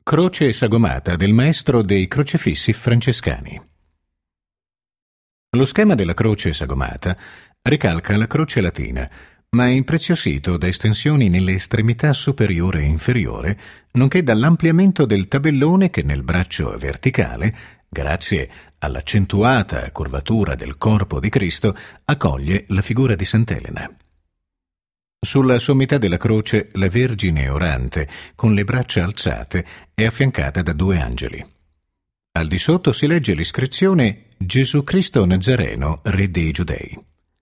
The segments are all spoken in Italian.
Croce sagomata del maestro dei crocefissi francescani. Lo schema della croce sagomata ricalca la croce latina, ma è impreziosito da estensioni nelle estremità superiore e inferiore, nonché dall'ampliamento del tabellone che nel braccio verticale, grazie all'accentuata curvatura del corpo di Cristo, accoglie la figura di Sant'Elena. Sulla sommità della croce la Vergine orante, con le braccia alzate, è affiancata da 2 angeli. Al di sotto si legge l'iscrizione Gesù Cristo Nazareno, Re dei Giudei.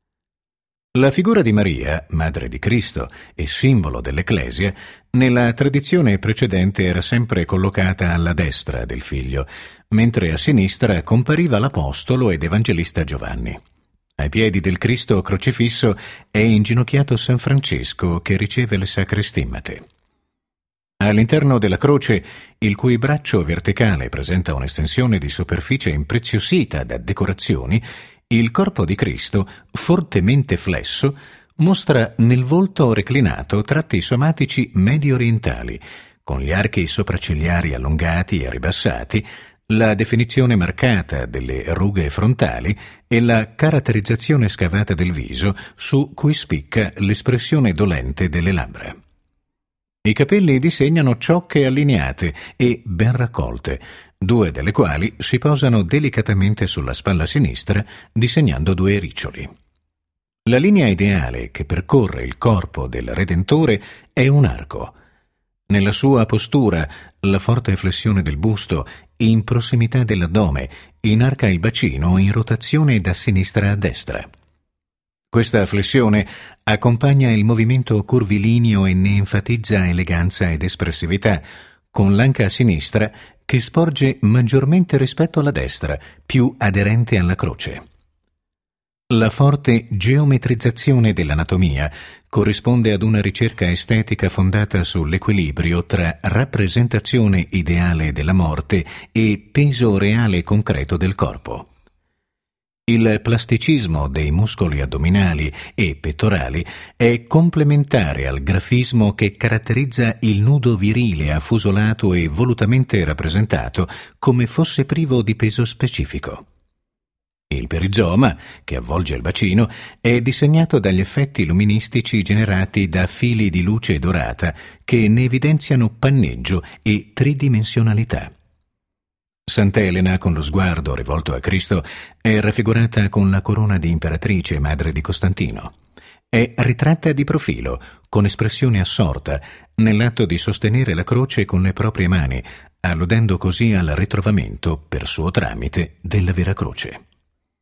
La figura di Maria, madre di Cristo e simbolo dell'Ecclesia, nella tradizione precedente era sempre collocata alla destra del Figlio, mentre a sinistra compariva l'Apostolo ed Evangelista Giovanni. Ai piedi del Cristo crocifisso è inginocchiato San Francesco, che riceve le sacre stimmate. All'interno della croce, il cui braccio verticale presenta un'estensione di superficie impreziosita da decorazioni, il corpo di Cristo, fortemente flesso, mostra nel volto reclinato tratti somatici medio-orientali, con gli archi sopraccigliari allungati e ribassati, la definizione marcata delle rughe frontali e la caratterizzazione scavata del viso, su cui spicca l'espressione dolente delle labbra. I capelli disegnano ciocche allineate e ben raccolte, 2 delle quali si posano delicatamente sulla spalla sinistra, disegnando 2 riccioli. La linea ideale che percorre il corpo del Redentore è un arco. Nella sua postura, la forte flessione del busto, in prossimità dell'addome, inarca il bacino in rotazione da sinistra a destra. Questa flessione accompagna il movimento curvilineo e ne enfatizza eleganza ed espressività, con l'anca sinistra che sporge maggiormente rispetto alla destra, più aderente alla croce. La forte geometrizzazione dell'anatomia corrisponde ad una ricerca estetica fondata sull'equilibrio tra rappresentazione ideale della morte e peso reale e concreto del corpo. Il plasticismo dei muscoli addominali e pettorali è complementare al grafismo che caratterizza il nudo virile affusolato e volutamente rappresentato come fosse privo di peso specifico. Il perizoma, che avvolge il bacino, è disegnato dagli effetti luministici generati da fili di luce dorata che ne evidenziano panneggio e tridimensionalità. Sant'Elena, con lo sguardo rivolto a Cristo, è raffigurata con la corona di imperatrice madre di Costantino. È ritratta di profilo, con espressione assorta, nell'atto di sostenere la croce con le proprie mani, alludendo così al ritrovamento, per suo tramite, della vera croce.